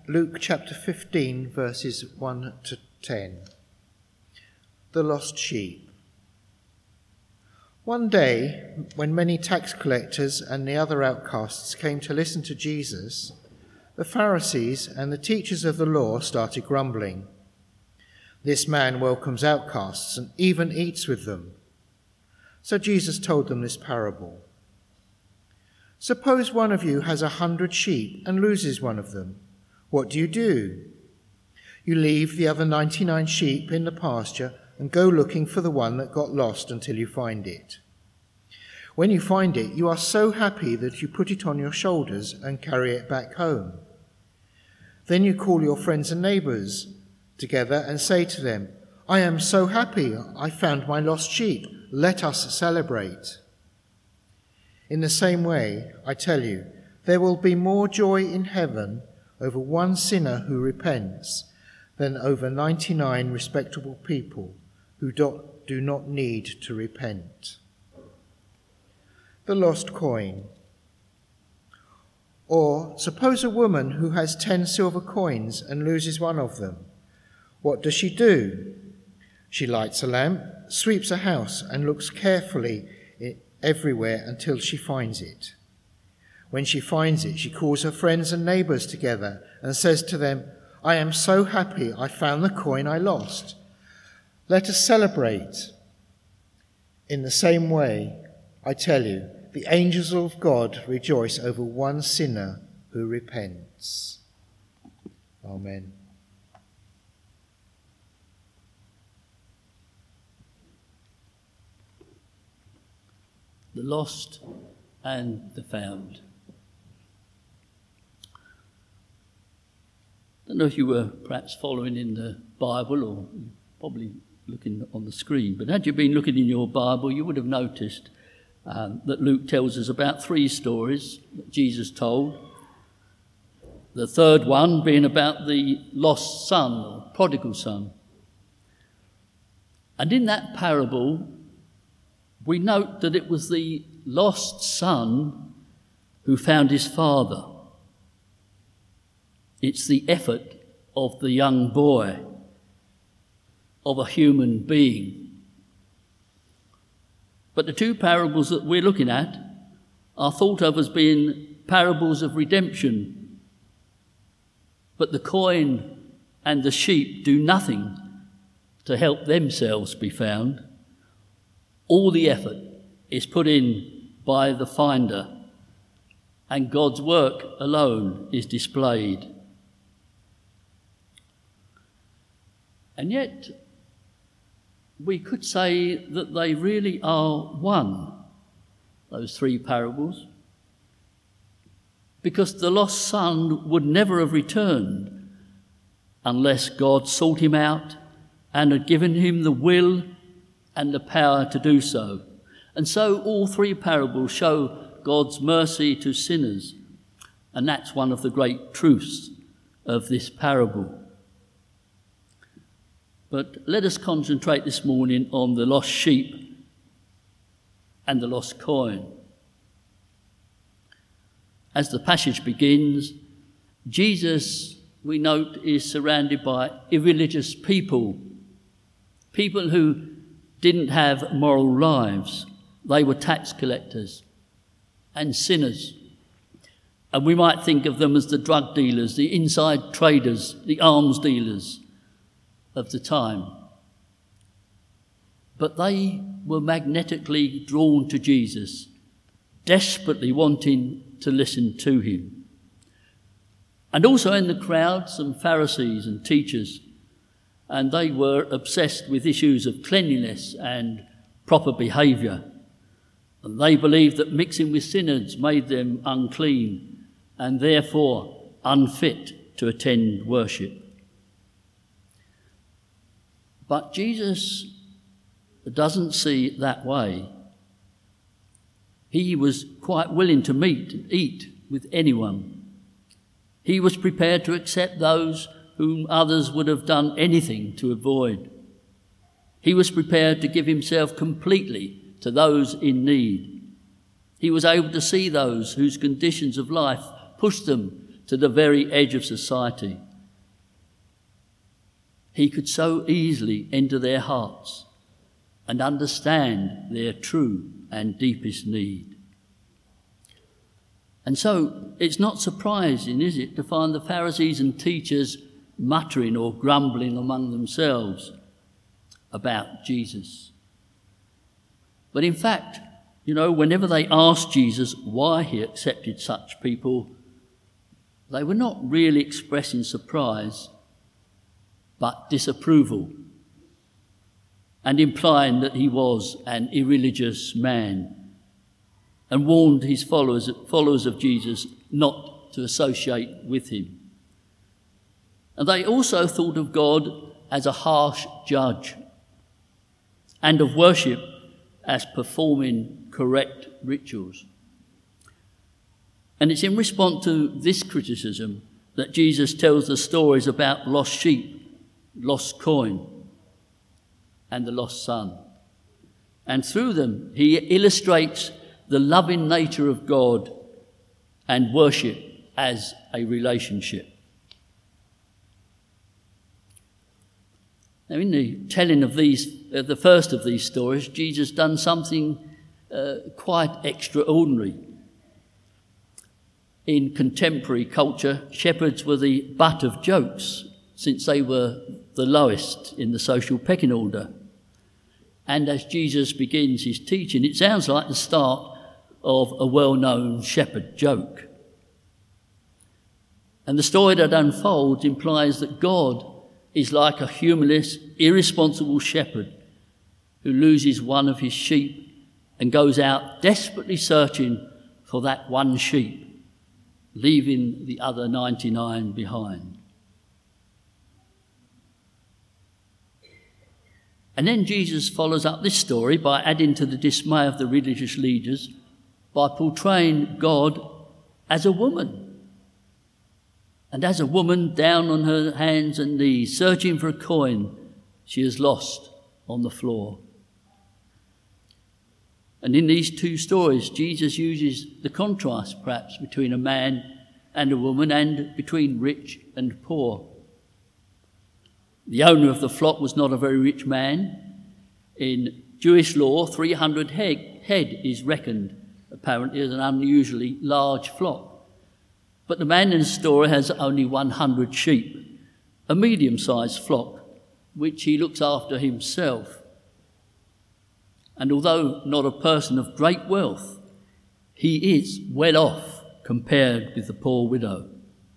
Luke chapter 15, verses 1 to 10. The lost sheep. One day, when many tax collectors and the other outcasts came to listen to Jesus, the Pharisees and the teachers of the law started grumbling. "This man welcomes outcasts and even eats with them." So Jesus told them this parable. "Suppose one of you has 100 sheep and loses one of them. What do? You leave the other 99 sheep in the pasture and go looking for the one that got lost until you find it. When you find it, you are so happy that you put it on your shoulders and carry it back home. Then you call your friends and neighbours together and say to them, 'I am so happy, I found my lost sheep. Let us celebrate.' In the same way, I tell you, there will be more joy in heaven over one sinner who repents than over 99 respectable people who do not need to repent." The lost coin. Or suppose a woman who has 10 silver coins and loses one of them. What does she do? She lights a lamp, sweeps a house, and looks carefully everywhere until she finds it. When she finds it, she calls her friends and neighbours together and says to them, "I am so happy I found the coin I lost. Let us celebrate." In the same way, I tell you, the angels of God rejoice over one sinner who repents. Amen. The lost and the found. I don't know if you were perhaps following in the Bible or probably looking on the screen, but had you been looking in your Bible, you would have noticed that Luke tells us about 3 stories that Jesus told. The third one being about the lost son, or prodigal son. And in that parable, we note that it was the lost son who found his father. It's the effort of the young boy, of a human being. But the 2 parables that we're looking at are thought of as being parables of redemption. But the coin and the sheep do nothing to help themselves be found. All the effort is put in by the finder, and God's work alone is displayed. And yet, we could say that they really are one, those 3 parables, because the lost son would never have returned unless God sought him out and had given him the will and the power to do so. And so all 3 parables show God's mercy to sinners, and that's one of the great truths of this parable. But let us concentrate this morning on the lost sheep and the lost coin. As the passage begins, Jesus, we note, is surrounded by irreligious people who didn't have moral lives. They were tax collectors and sinners. And we might think of them as the drug dealers, the inside traders, the arms dealers of the time. But they were magnetically drawn to Jesus, desperately wanting to listen to him. And also in the crowd, some Pharisees and teachers, and they were obsessed with issues of cleanliness and proper behaviour. And they believed that mixing with sinners made them unclean and therefore unfit to attend worship. But Jesus doesn't see it that way. He was quite willing to eat with anyone. He was prepared to accept those whom others would have done anything to avoid. He was prepared to give himself completely to those in need. He was able to see those whose conditions of life pushed them to the very edge of society. He could so easily enter their hearts and understand their true and deepest need. And so it's not surprising, is it, to find the Pharisees and teachers muttering or grumbling among themselves about Jesus. But in fact, whenever they asked Jesus why he accepted such people, they were not really expressing surprise, but disapproval, and implying that he was an irreligious man, and warned his followers of Jesus not to associate with him. And they also thought of God as a harsh judge, and of worship as performing correct rituals. And it's in response to this criticism that Jesus tells the stories about lost sheep, lost coin, and the lost son. And through them, he illustrates the loving nature of God and worship as a relationship. Now, in the telling of the first of these stories, Jesus done something quite extraordinary. In contemporary culture, shepherds were the butt of jokes, since they were the lowest in the social pecking order. And as Jesus begins his teaching, it sounds like the start of a well-known shepherd joke. And the story that unfolds implies that God is like a humorless, irresponsible shepherd who loses one of his sheep and goes out desperately searching for that one sheep, leaving the other 99 behind. And then Jesus follows up this story by adding to the dismay of the religious leaders by portraying God as a woman. And as a woman down on her hands and knees, searching for a coin she has lost on the floor. And in these two stories, Jesus uses the contrast, perhaps, between a man and a woman, and between rich and poor. The owner of the flock was not a very rich man. In Jewish law, 300 head is reckoned, apparently, as an unusually large flock. But the man in the story has only 100 sheep, a medium-sized flock, which he looks after himself. And although not a person of great wealth, he is well off compared with the poor widow.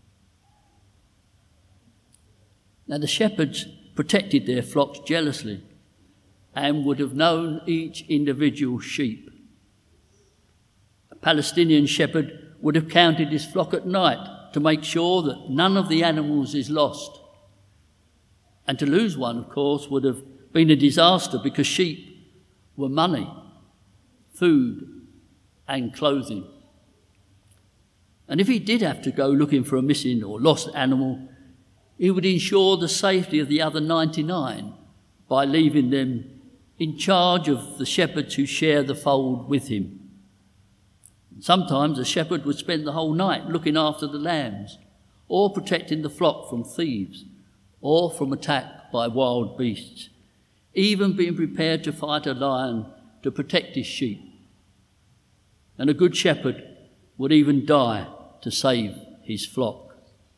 Now the shepherds protected their flocks jealously and would have known each individual sheep. A Palestinian shepherd would have counted his flock at night to make sure that none of the animals is lost. And to lose one, of course, would have been a disaster, because sheep were money, food, and clothing. And if he did have to go looking for a missing or lost animal, he would ensure the safety of the other 99 by leaving them in charge of the shepherds who share the fold with him. Sometimes a shepherd would spend the whole night looking after the lambs, or protecting the flock from thieves, or from attack by wild beasts, even being prepared to fight a lion to protect his sheep. And a good shepherd would even die to save his flock.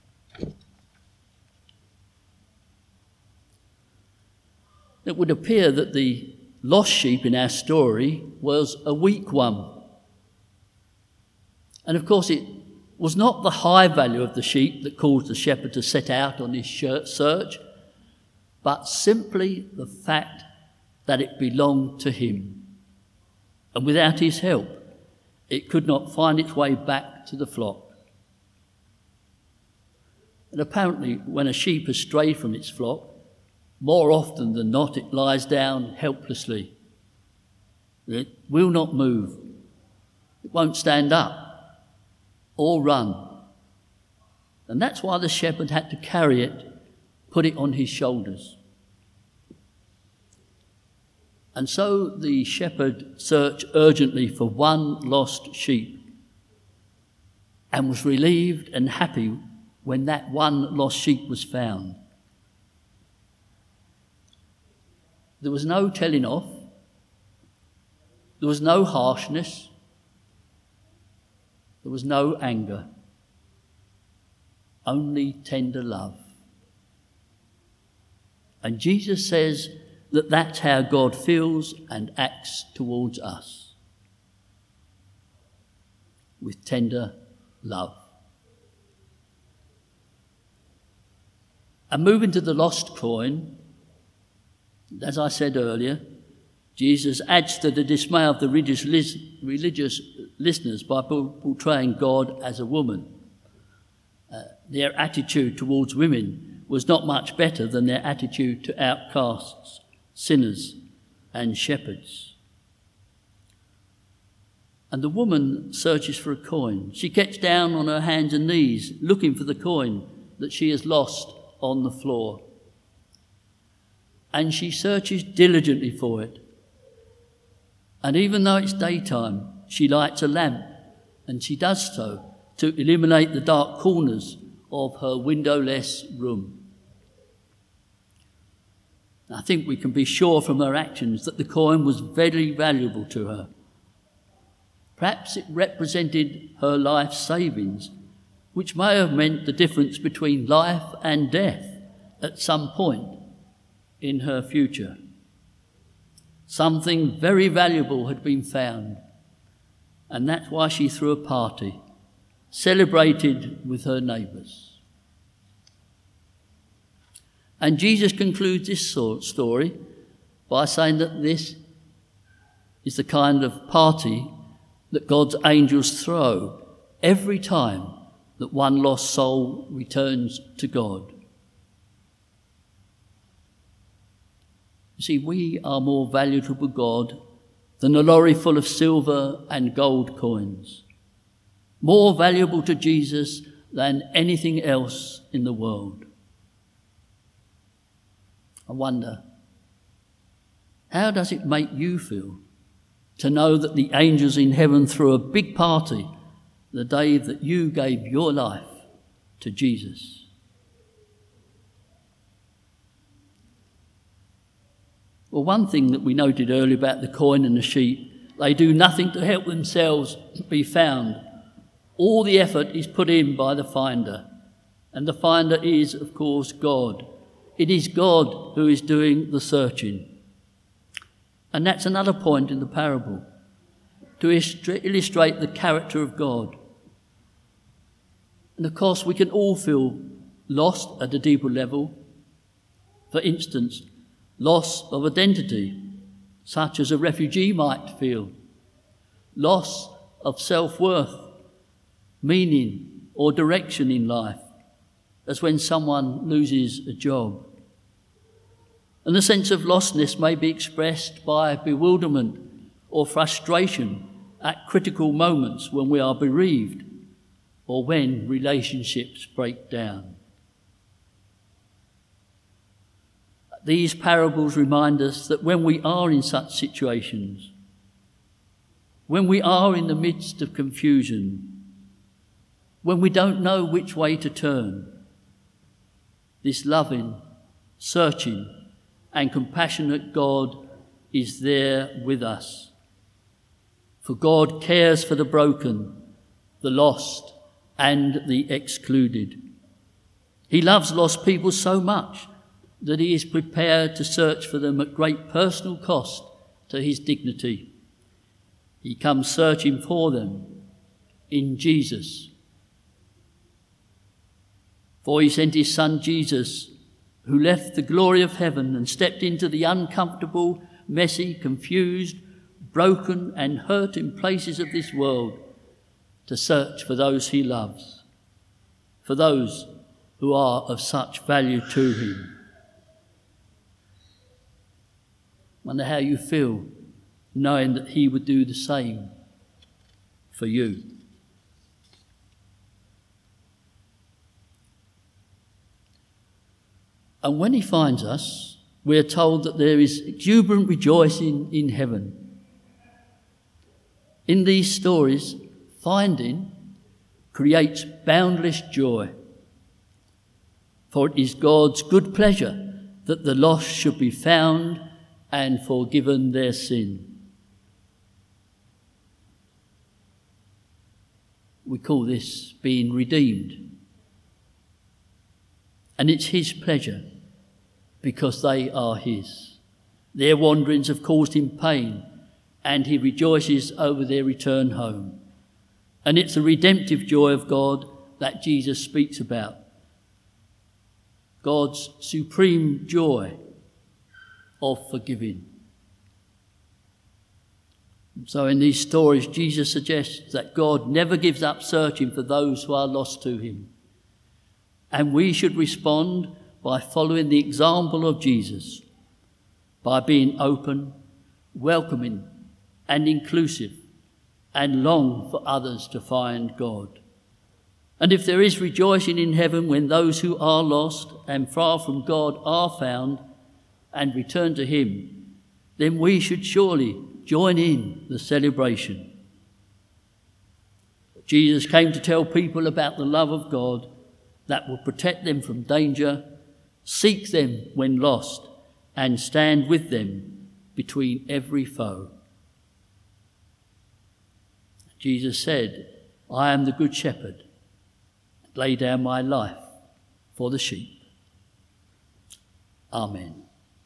It would appear that the lost sheep in our story was a weak one. And of course, it was not the high value of the sheep that caused the shepherd to set out on his search, but simply the fact that it belonged to him. And without his help, it could not find its way back to the flock. And apparently, when a sheep has strayed from its flock, more often than not, it lies down helplessly. It will not move. It won't stand up or run. And that's why the shepherd had to carry it, put it on his shoulders. And so the shepherd searched urgently for one lost sheep and was relieved and happy when that one lost sheep was found. There was no telling off. There was no harshness. There was no anger. Only tender love. And Jesus says that that's how God feels and acts towards us. With tender love. And moving to the lost coin, as I said earlier, Jesus adds to the dismay of the religious listeners by portraying God as a woman. Their attitude towards women was not much better than their attitude to outcasts, sinners, and shepherds. And the woman searches for a coin. She gets down on her hands and knees looking for the coin that she has lost on the floor. And she searches diligently for it. And even though it's daytime, she lights a lamp, and she does so to illuminate the dark corners of her windowless room. I think we can be sure from her actions that the coin was very valuable to her. Perhaps it represented her life savings, which may have meant the difference between life and death at some point in her future. Something very valuable had been found, and that's why she threw a party, celebrated with her neighbours. And Jesus concludes this story by saying that this is the kind of party that God's angels throw every time that one lost soul returns to God. You see, we are more valuable to God than a lorry full of silver and gold coins, more valuable to Jesus than anything else in the world. I wonder, how does it make you feel to know that the angels in heaven threw a big party the day that you gave your life to Jesus? Well, one thing that we noted earlier about the coin and the sheep, they do nothing to help themselves be found. All the effort is put in by the finder, and the finder is, of course, God. It is God who is doing the searching. And that's another point in the parable, to illustrate the character of God. And of course, we can all feel lost at a deeper level. For instance, loss of identity, such as a refugee might feel. Loss of self-worth, meaning or direction in life, as when someone loses a job. And the sense of lostness may be expressed by bewilderment or frustration at critical moments when we are bereaved or when relationships break down. These parables remind us that when we are in such situations, when we are in the midst of confusion, when we don't know which way to turn, this loving, searching, and compassionate God is there with us. For God cares for the broken, the lost, and the excluded. He loves lost people so much that he is prepared to search for them at great personal cost to his dignity. He comes searching for them in Jesus. For he sent his son Jesus, who left the glory of heaven and stepped into the uncomfortable, messy, confused, broken and hurting places of this world to search for those he loves, for those who are of such value to him. Wonder how you feel knowing that he would do the same for you. And when he finds us, we are told that there is exuberant rejoicing in heaven. In these stories, finding creates boundless joy. For it is God's good pleasure that the lost should be found and forgiven their sin. We call this being redeemed. And it's his pleasure because they are his. Their wanderings have caused him pain, and he rejoices over their return home. And it's the redemptive joy of God that Jesus speaks about. God's supreme joy of forgiving. So in these stories, Jesus suggests that God never gives up searching for those who are lost to him. And we should respond by following the example of Jesus, by being open, welcoming, and inclusive, and long for others to find God. And if there is rejoicing in heaven when those who are lost and far from God are found and return to him, then we should surely join in the celebration. Jesus came to tell people about the love of God that will protect them from danger, seek them when lost, and stand with them between every foe. Jesus said, "I am the good shepherd, and lay down my life for the sheep." Amen.